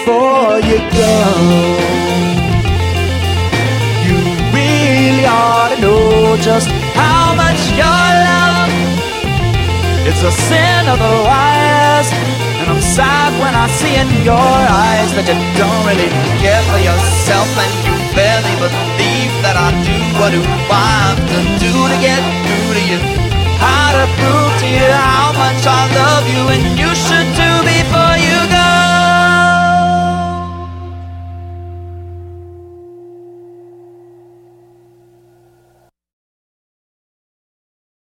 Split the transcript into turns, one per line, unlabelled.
before you go. You really ought to know just how much your love, it's a sin otherwise. And I'm sad when I see in your eyes that you don't really care for yourself, and you barely believe that I do what I have to do to get through to you. How to prove to you how much I love you, and you should